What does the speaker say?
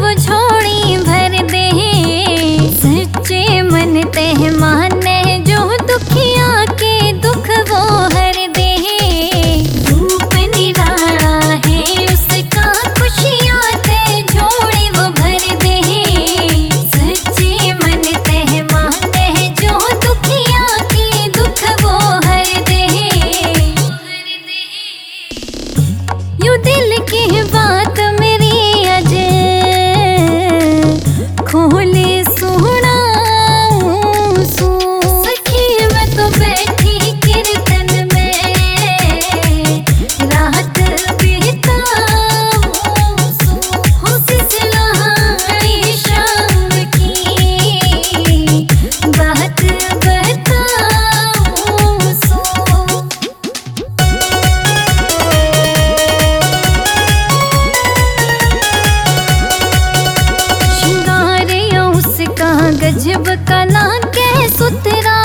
वो झोली भर दे। सच्चे मन ते माने जो दुखिया के दुख वो हर दे। रूप निराला है उसका खुशियाँ ते झोली वो भर दे। सच्चे मन ते माने जो दुखिया के दुख वो हर दे। यू दिल की बात मेरी अज खोले सुनाऊं सू। सखी मैं तो बैठी कीर्तन में रात बिताऊं सू। हो सिसलानी शाम की बात बताऊं सू। श्रृंगार उसका गजब का ना के सुतरा।